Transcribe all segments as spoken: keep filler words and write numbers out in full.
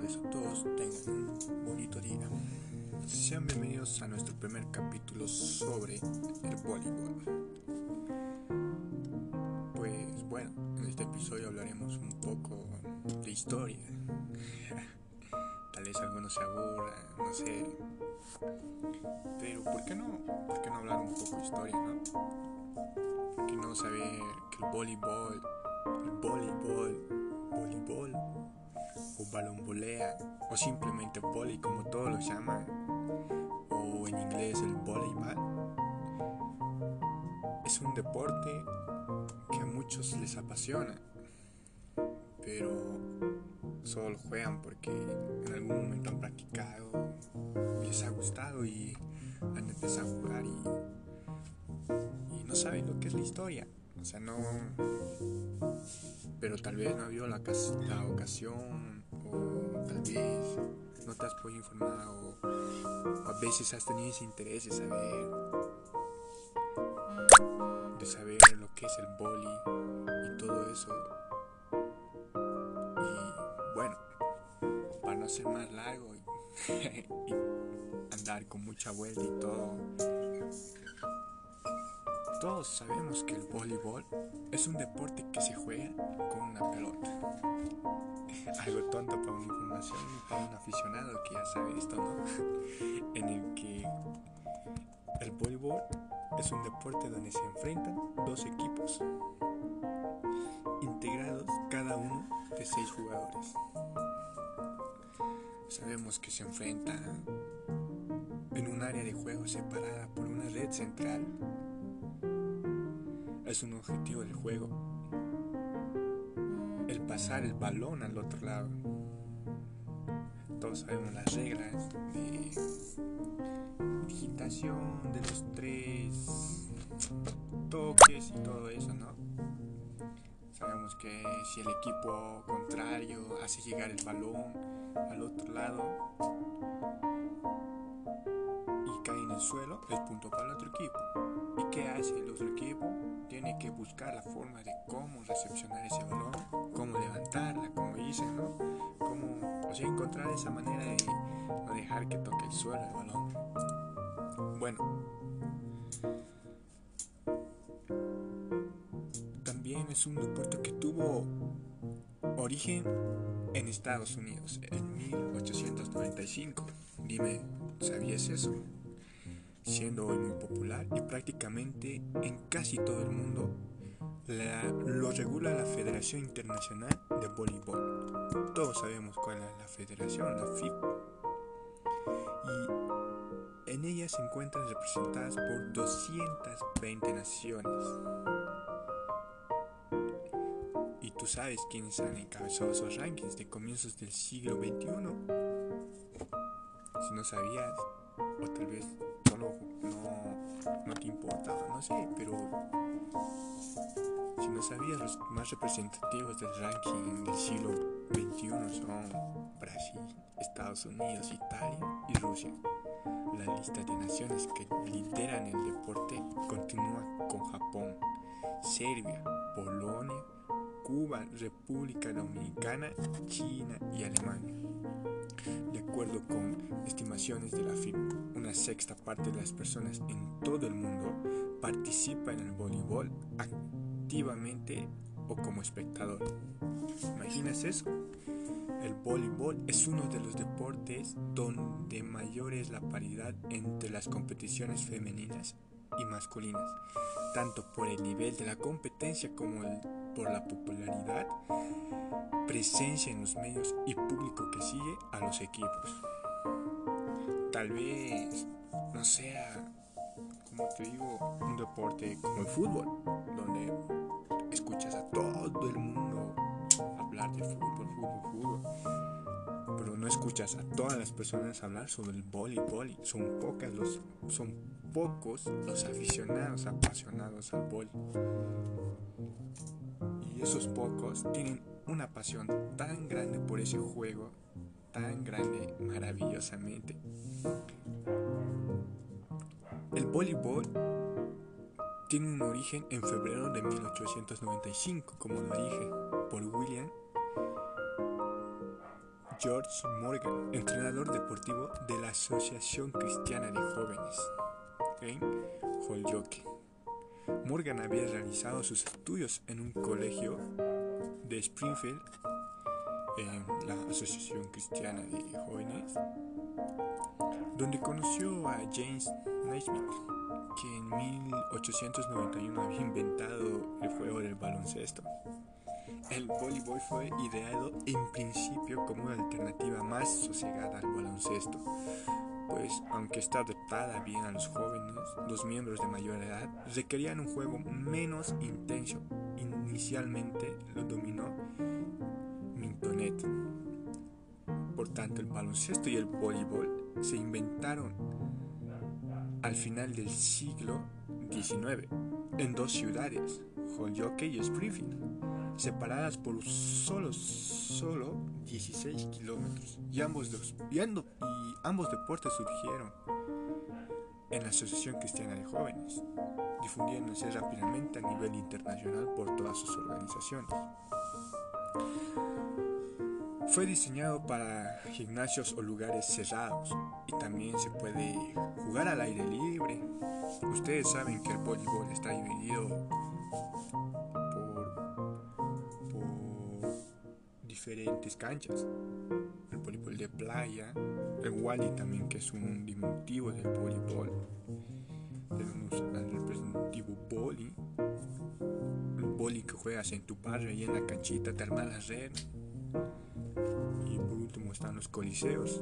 tardes a todos, tengan un bonito día. Sean bienvenidos a nuestro primer capítulo sobre el voleibol. Pues bueno, en este episodio hablaremos un poco de historia. Tal vez algunos se aburran, no sé. Pero ¿por qué no? ¿Por qué no hablar un poco de historia, no? ¿Por qué no saber que el voleibol, el voleibol, voleibol o balonvolea o simplemente vóley como todos lo llaman, o en inglés el voleibol, es un deporte que a muchos les apasiona, pero solo lo juegan porque en algún momento han practicado, les ha gustado y han empezado a jugar y, y no saben lo que es la historia. O sea, no, pero tal vez no ha habido la, la ocasión, o tal vez no te has podido informar, o, o a veces has tenido ese interés de saber, de saber lo que es el vóley y todo eso. Y bueno, para no ser más largo y, y andar con mucha vuelta y todo, todos sabemos que el voleibol es un deporte que se juega con una pelota. Algo tonto para una información y para un aficionado que ya sabe esto, ¿no? En el que el voleibol es un deporte donde se enfrentan dos equipos integrados cada uno de seis jugadores. Sabemos que se enfrentan en un área de juego separada por una red central. Es un objetivo del juego el pasar el balón al otro lado. Todos sabemos las reglas de digitación de los tres toques y todo eso, ¿no? Sabemos que si el equipo contrario hace llegar el balón al otro lado y cae en el suelo, es punto para el otro equipo. ¿Y qué hace el otro equipo? Tiene que buscar la forma de cómo recepcionar ese balón, cómo levantarla, como dicen, ¿no? Cómo, o sea, encontrar esa manera de no dejar que toque el suelo el balón. Bueno, también es un deporte que tuvo origen en Estados Unidos en mil ochocientos noventa y cinco. Dime, ¿sabías eso? Siendo hoy muy popular y prácticamente en casi todo el mundo, la, lo regula la Federación Internacional de Voleibol. Todos sabemos cuál es la federación, la F I B. Y en ella se encuentran representadas por doscientas veinte naciones. ¿Y tú sabes quiénes han encabezado esos rankings de comienzos del siglo veintiuno? Si no sabías, o tal vez solo no, no te importaba, no sé, pero si no sabías, los más representativos del ranking del siglo veintiuno son Brasil, Estados Unidos, Italia y Rusia. La lista de naciones que lideran el deporte continúa con Japón, Serbia, Polonia, Cuba, República Dominicana, China y Alemania. De acuerdo con estimaciones de la F I B, una sexta parte de las personas en todo el mundo participa en el voleibol activamente o como espectador. ¿Imaginas eso? El voleibol es uno de los deportes donde mayor es la paridad entre las competiciones femeninas y masculinas, tanto por el nivel de la competencia como el, por la popularidad, presencia en los medios y público que sigue a los equipos. Tal vez no sea, como te digo, un deporte como el fútbol, donde escuchas a todo el mundo hablar de fútbol, fútbol, fútbol, pero no escuchas a todas las personas hablar sobre el voleibol. Son pocas los, son pocos los aficionados apasionados al voleibol. Y esos pocos tienen una pasión tan grande por ese juego, tan grande maravillosamente. El voleibol tiene un origen en febrero de mil ochocientos noventa y cinco, como lo dije, por William George Morgan, entrenador deportivo de la Asociación Cristiana de Jóvenes en Holyoke. Morgan había realizado sus estudios en un colegio de Springfield, en la Asociación Cristiana de Jóvenes, donde conoció a James Naismith, que en mil ochocientos noventa y uno había inventado el juego del baloncesto. El voleibol fue ideado en principio como una alternativa más sosegada al baloncesto, pues aunque está adaptada bien a los jóvenes, los miembros de mayor edad requerían un juego menos intenso. Inicialmente lo dominó Mintonet. Por tanto, el baloncesto y el voleibol se inventaron al final del siglo diecinueve en dos ciudades, Holyoke y Springfield, separadas por solo, solo dieciséis kilómetros, y ambos, dos, y, ando, y ambos deportes surgieron en la Asociación Cristiana de Jóvenes, difundiéndose rápidamente a nivel internacional por todas sus organizaciones. Fue diseñado para gimnasios o lugares cerrados, y también se puede jugar al aire libre. Ustedes saben que el voleibol está dividido diferentes canchas: el voleibol de playa, el wally también, que es un diminutivo del voleibol. Tenemos al representativo boli, el boli que juegas en tu barrio y en la canchita, te armas la red. Y por último están los coliseos.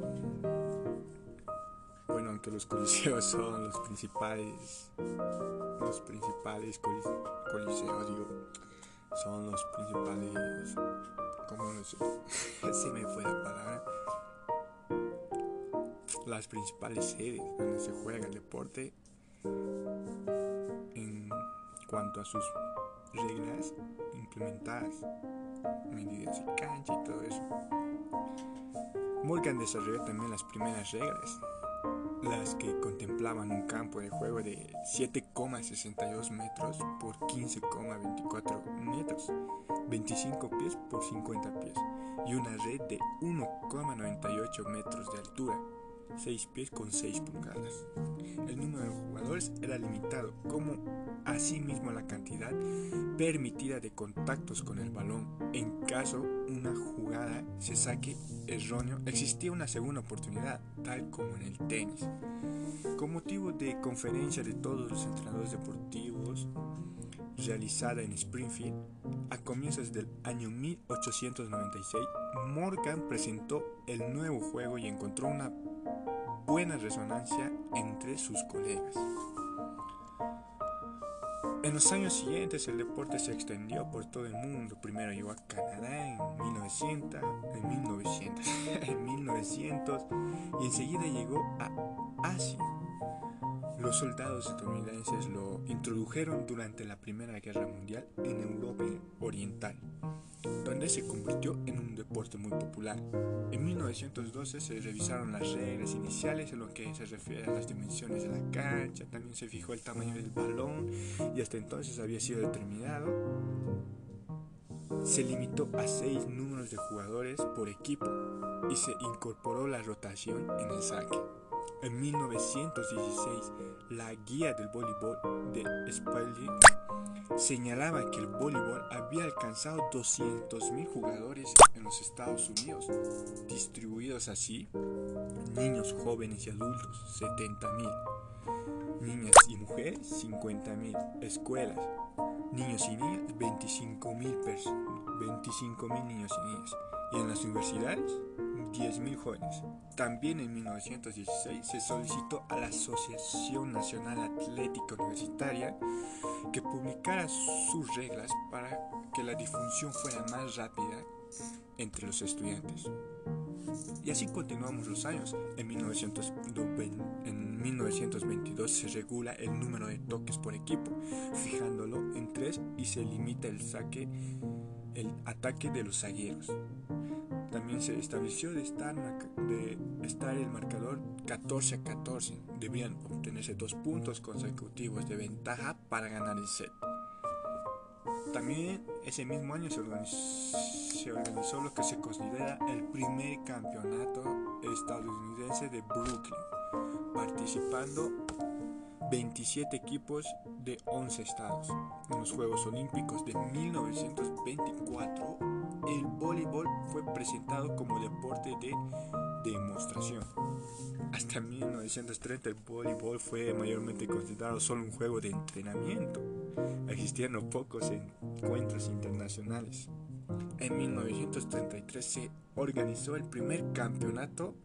Bueno, aunque los coliseos son los principales, los principales coliseos, digo, son los principales, ¿cómo no sé? Se me fue la palabra. Las principales sedes donde se juega el deporte en cuanto a sus reglas implementadas, medidas de cancha y todo eso. Morgan desarrolló también las primeras reglas, las que contemplaban un campo de juego de siete coma sesenta y dos metros por quince coma veinticuatro metros, veinticinco pies por cincuenta pies, y una red de uno coma noventa y ocho metros de altura, seis pies con seis pulgadas. El número de jugadores era limitado, como asimismo la cantidad permitida de contactos con el balón. En caso una jugada se saque erróneo, existía una segunda oportunidad, tal como en el tenis. Con motivo de conferencia de todos los entrenadores deportivos realizada en Springfield a comienzos del año mil ochocientos noventa y seis, Morgan presentó el nuevo juego y encontró una buena resonancia entre sus colegas. En los años siguientes el deporte se extendió por todo el mundo. Primero llegó a Canadá en mil novecientos, en mil novecientos, en mil novecientos, y enseguida llegó a Asia. Los soldados estadounidenses lo introdujeron durante la Primera Guerra Mundial en Europa Oriental, donde se convirtió en un deporte muy popular. En mil novecientos doce se revisaron las reglas iniciales en lo que se refiere a las dimensiones de la cancha, también se fijó el tamaño del balón y hasta entonces había sido determinado. Se limitó a seis números de jugadores por equipo y se incorporó la rotación en el saque. En mil novecientos dieciséis, la guía del voleibol de Spalding señalaba que el voleibol había alcanzado doscientos mil jugadores en los Estados Unidos, distribuidos así: niños, jóvenes y adultos setenta mil, niñas y mujeres cincuenta mil, escuelas, niños y niñas veinticinco mil niños y niñas, y en las universidades diez mil jóvenes. También en mil novecientos dieciséis se solicitó a la Asociación Nacional Atlética Universitaria que publicara sus reglas para que la difusión fuera más rápida entre los estudiantes. Y así continuamos los años. En mil novecientos veintidós se regula el número de toques por equipo, fijándolo en tres, y se limita el saque, el ataque de los zagueros. También se estableció de estar, de estar el marcador catorce a catorce. Debían obtenerse dos puntos consecutivos de ventaja para ganar el set. También ese mismo año se organizó, se organizó lo que se considera el primer campeonato estadounidense de Brooklyn, participando veintisiete equipos de once estados. En los Juegos Olímpicos de mil novecientos veinticuatro, el voleibol fue presentado como deporte de demostración. Hasta mil novecientos treinta el voleibol fue mayormente considerado solo un juego de entrenamiento, existiendo pocos encuentros internacionales. En mil novecientos treinta y tres se organizó el primer campeonato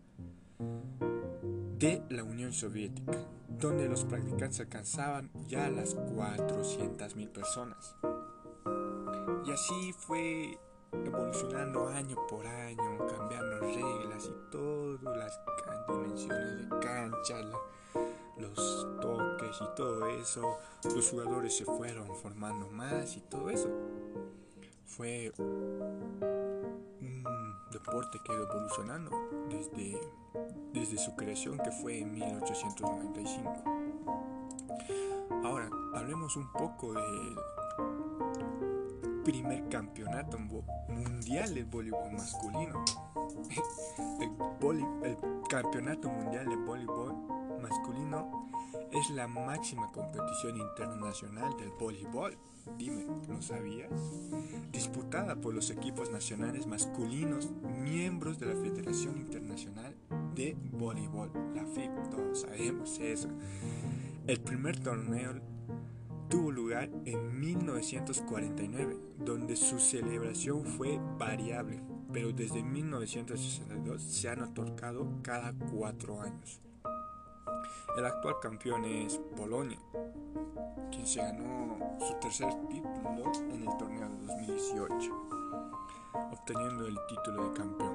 de la Unión Soviética, donde los practicantes alcanzaban ya las cuatrocientas mil personas. Y así fue evolucionando año por año, cambiando reglas y todo, las dimensiones de cancha, la, los toques y todo eso. Los jugadores se fueron formando más y todo eso. Fue un deporte que ha ido evolucionando desde, desde su creación, que fue en mil ochocientos noventa y cinco. Ahora, hablemos un poco del primer campeonato mundial del voleibol masculino. El, vole, el campeonato mundial de voleibol masculino es la máxima competición internacional del voleibol. Dime, ¿lo sabías? Disputada por los equipos nacionales masculinos, miembros de la Federación Internacional de Voleibol, la F I B, todos sabemos eso. El primer torneo tuvo lugar en mil novecientos cuarenta y nueve, donde su celebración fue variable, pero desde mil novecientos sesenta y dos se han otorgado cada cuatro años. El actual campeón es Polonia, quien se ganó su tercer título en el torneo de dos mil dieciocho, obteniendo el título de campeón.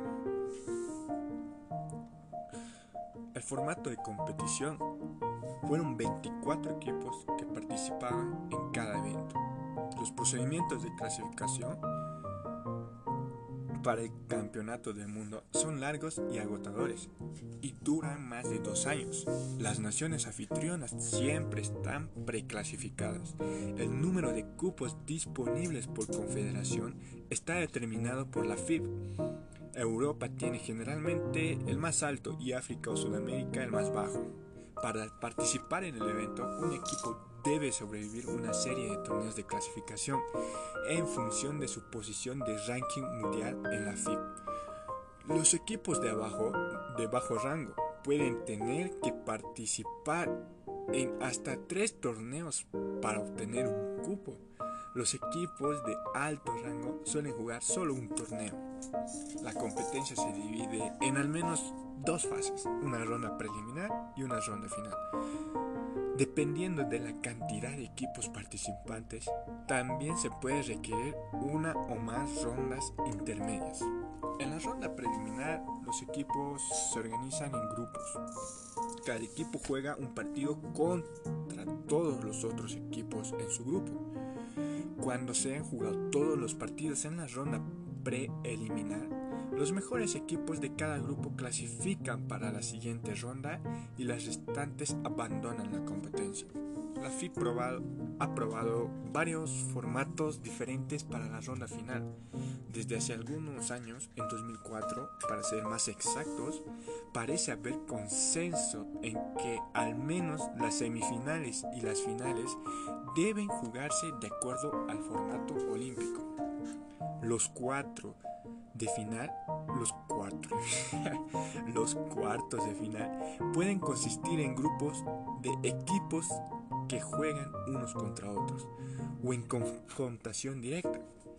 El formato de competición fueron veinticuatro equipos que participaban en cada evento. Los procedimientos de clasificación para el campeonato del mundo son largos y agotadores y duran más de dos años. Las naciones anfitrionas siempre están preclasificadas. El número de cupos disponibles por confederación está determinado por la F I B. Europa tiene generalmente el más alto y África o Sudamérica el más bajo. Para participar en el evento, un equipo debe sobrevivir una serie de torneos de clasificación en función de su posición de ranking mundial en la F I B. Los equipos de abajo, de bajo rango, pueden tener que participar en hasta tres torneos para obtener un cupo. Los equipos de alto rango suelen jugar solo un torneo. La competencia se divide en al menos dos fases, una ronda preliminar y una ronda final. Dependiendo de la cantidad de equipos participantes, también se puede requerir una o más rondas intermedias. En la ronda preliminar, los equipos se organizan en grupos. Cada equipo juega un partido contra todos los otros equipos en su grupo. Cuando se han jugado todos los partidos en la ronda preliminar, los mejores equipos de cada grupo clasifican para la siguiente ronda y las restantes abandonan la competencia. La F I B probado, ha probado varios formatos diferentes para la ronda final. Desde hace algunos años, en dos mil cuatro, para ser más exactos, parece haber consenso en que al menos las semifinales y las finales deben jugarse de acuerdo al formato olímpico. Los cuatro de final, los cuatro, los cuartos de final pueden consistir en grupos de equipos que juegan unos contra otros o en confrontación directa.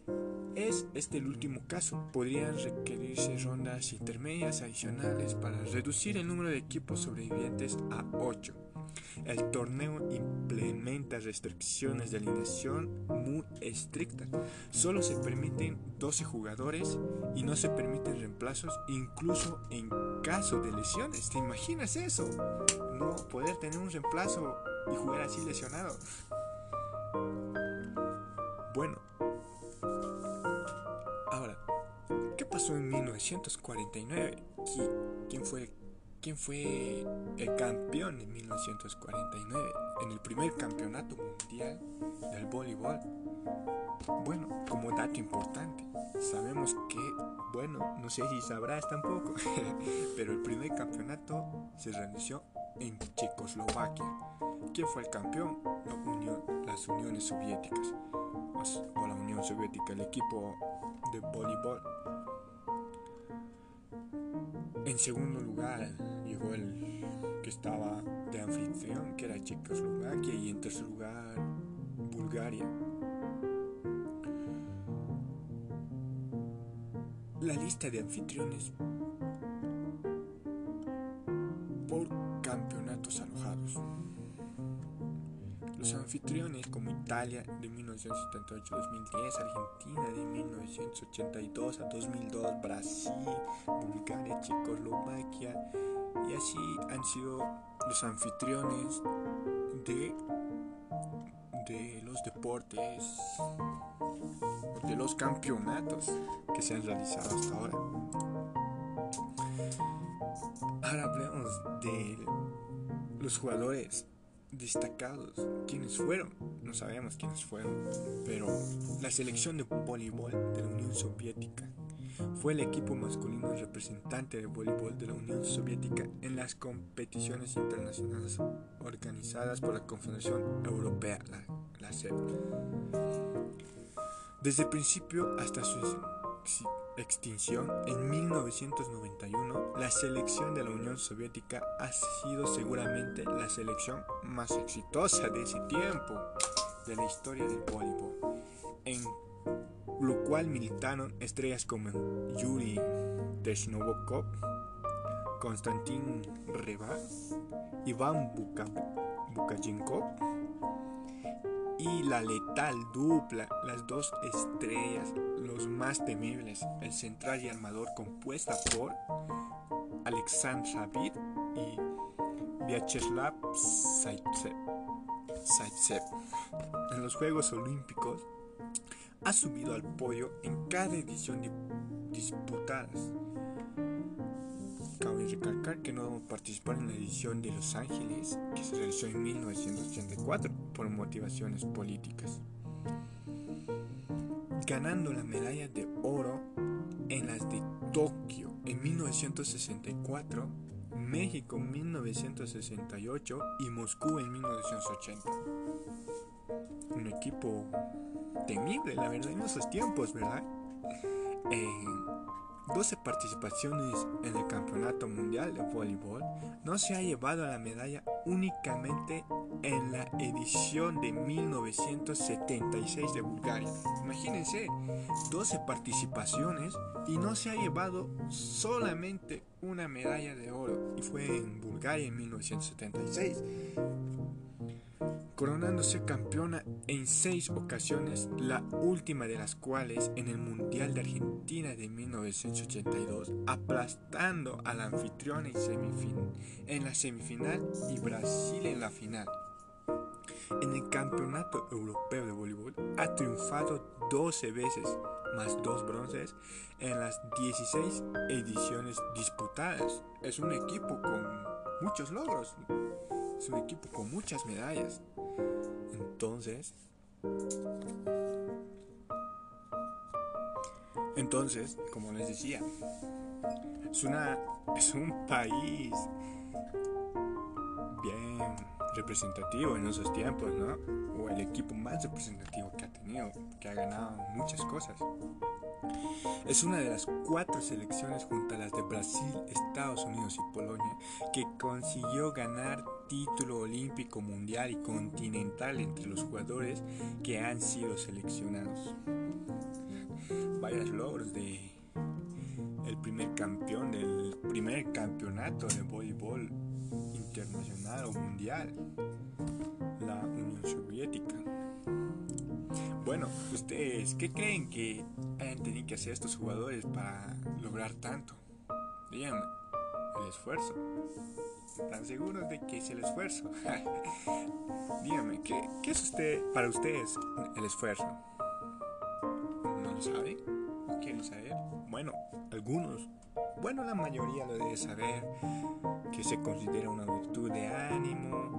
Es este el último caso. Podrían requerirse rondas intermedias adicionales para reducir el número de equipos sobrevivientes a ocho. El torneo implementa restricciones de alineación muy estrictas. Solo se permiten doce jugadores y no se permiten reemplazos, incluso en caso de lesiones. ¿Te imaginas eso? No poder tener un reemplazo y jugar así lesionado. Bueno, ahora, ¿qué pasó en mil novecientos cuarenta y nueve? ¿Quién fue, quién fue el campeón en mil novecientos cuarenta y nueve? En el primer campeonato mundial del voleibol. Bueno, como dato importante, sabemos que, bueno, no sé si sabrás tampoco, pero el primer campeonato se realizó en Checoslovaquia. ¿Quién fue el campeón? La Unión, las Uniones Soviéticas, o la Unión Soviética, el equipo de voleibol. En segundo lugar llegó el que estaba de anfitrión, que era Checoslovaquia, y en tercer lugar Bulgaria. La lista de anfitriones por campeonatos alojados. Los anfitriones como Italia de mil novecientos setenta y ocho a dos mil diez, Argentina de mil novecientos ochenta y dos a dos mil dos, Brasil, Bulgaria, Checoslovaquia, y así han sido los anfitriones de, de los deportes, de los campeonatos que se han realizado hasta ahora. Ahora hablemos de los jugadores destacados. ¿Quiénes fueron? No sabemos quiénes fueron, pero la selección de voleibol de la Unión Soviética fue el equipo masculino representante de voleibol de la Unión Soviética en las competiciones internacionales organizadas por la Confederación Europea, la, la C E P. Desde el principio hasta su extinción en mil novecientos noventa y uno, la selección de la Unión Soviética ha sido seguramente la selección más exitosa de ese tiempo de la historia del voleibol, en lo cual militaron estrellas como Yuri Teshnobokov, Konstantin Reva, Iván Bukayenkov y la letal dupla, las dos estrellas, los más temibles, el central y armador, compuesta por Alexandr David y Vyacheslav Zaitsev. En los Juegos Olímpicos ha subido al podio en cada edición de disputadas. Cabe recalcar que no participaron en la edición de Los Ángeles, que se realizó en mil novecientos ochenta y cuatro por motivaciones políticas, ganando la medalla de oro en las de Tokio en mil novecientos sesenta y cuatro, México en mil novecientos sesenta y ocho y Moscú en mil novecientos ochenta. Un equipo temible, la verdad, en esos tiempos, ¿verdad? Eh, doce participaciones en el Campeonato Mundial de Voleibol, no se ha llevado la medalla únicamente en la edición de mil novecientos setenta y seis de Bulgaria. Imagínense, doce participaciones y no se ha llevado solamente una medalla de oro, y fue en Bulgaria en mil novecientos setenta y seis. Coronándose campeona en seis ocasiones, la última de las cuales en el Mundial de Argentina de mil novecientos ochenta y dos, aplastando a la anfitriona en, semifin- en la semifinal y Brasil en la final. En el Campeonato Europeo de Voleibol ha triunfado doce veces, más dos bronces, en las dieciséis ediciones disputadas. Es un equipo con muchos logros, es un equipo con muchas medallas. Entonces, entonces, como les decía, es una, es un país bien representativo en esos tiempos, ¿no? O el equipo más representativo que ha tenido, que ha ganado muchas cosas. Es una de las cuatro selecciones junto a las de Brasil, Estados Unidos y Polonia que consiguió ganar título olímpico, mundial y continental entre los jugadores que han sido seleccionados. Varios logros de el primer campeón del primer campeonato de voleibol internacional o mundial, la Unión Soviética. Bueno, ¿ustedes qué creen que hayan tenido que hacer estos jugadores para lograr tanto? Díganme, el esfuerzo. ¿Están seguros de que es el esfuerzo? Díganme, ¿qué, ¿qué es usted para ustedes el esfuerzo? ¿No lo sabe? ¿No quieren saber? Bueno, algunos, bueno, la mayoría lo debe saber, que se considera una virtud de ánimo,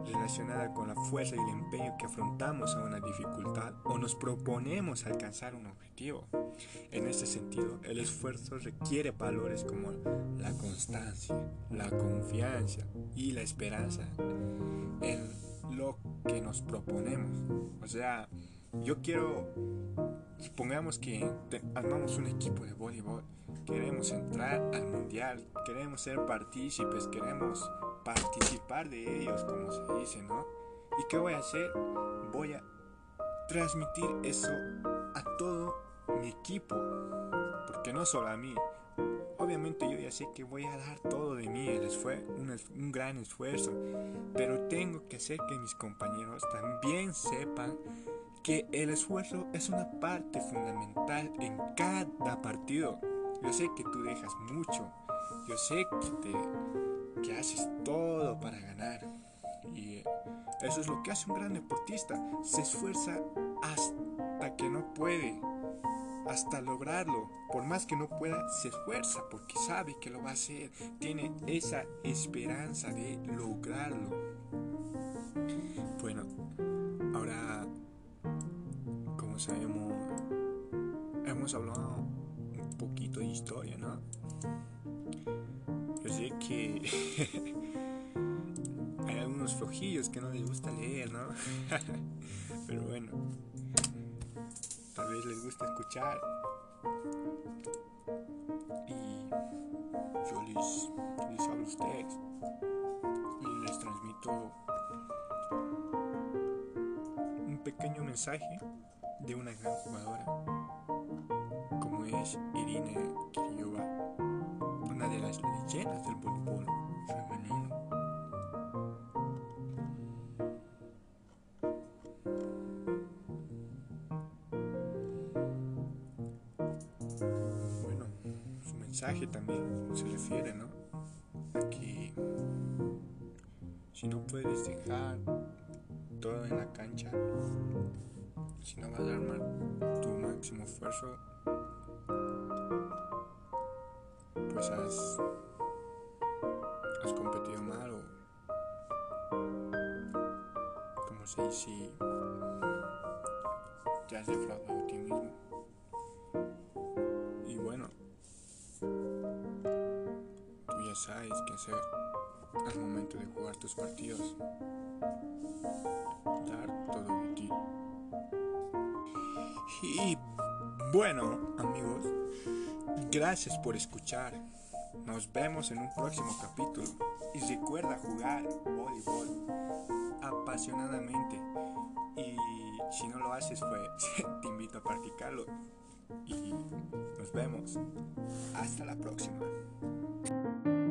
relacionada con la fuerza y el empeño que afrontamos a una dificultad o nos proponemos alcanzar un objetivo. En este sentido, el esfuerzo requiere valores como la constancia, la confianza y la esperanza en lo que nos proponemos. O sea, yo quiero, supongamos que te, armamos un equipo de voleibol, queremos entrar al mundial, queremos ser partícipes, queremos participar de ellos, como se dice, ¿no? ¿Y qué voy a hacer? Voy a transmitir eso a todo mi equipo, porque no solo a mí. Obviamente yo ya sé que voy a dar todo de mí, el esfuerzo, un, un gran esfuerzo, pero tengo que hacer que mis compañeros también sepan que el esfuerzo es una parte fundamental en cada partido. Yo sé que tú dejas mucho, yo sé que, te, que haces todo para ganar, y eso es lo que hace un gran deportista. Se esfuerza hasta que no puede, hasta lograrlo. Por más que no pueda, se esfuerza porque sabe que lo va a hacer, tiene esa esperanza de lograrlo. Bueno, ahora, como sabemos, hemos hablado un poquito de historia, ¿no? Yo sé que hay algunos flojillos que no les gusta leer, ¿no? Pero bueno, tal vez les gusta escuchar, y yo les, les hablo a ustedes y les transmito un pequeño mensaje de una gran jugadora como es Irina Kirillova, una de las leyendas del voleibol femenino. Bueno, su mensaje también se refiere, ¿no?, a que si no puedes dejar todo en la cancha, si no vas a armar tu máximo esfuerzo, pues has, has competido mal, o como se dice, te has defraudado a ti mismo. Y bueno, tú ya sabes qué hacer al momento de jugar tus partidos: dar todo de ti. Y bueno, amigos, gracias por escuchar. Nos vemos en un próximo capítulo. Y recuerda jugar voleibol apasionadamente. Y si no lo haces, pues te invito a practicarlo. Y nos vemos. Hasta la próxima.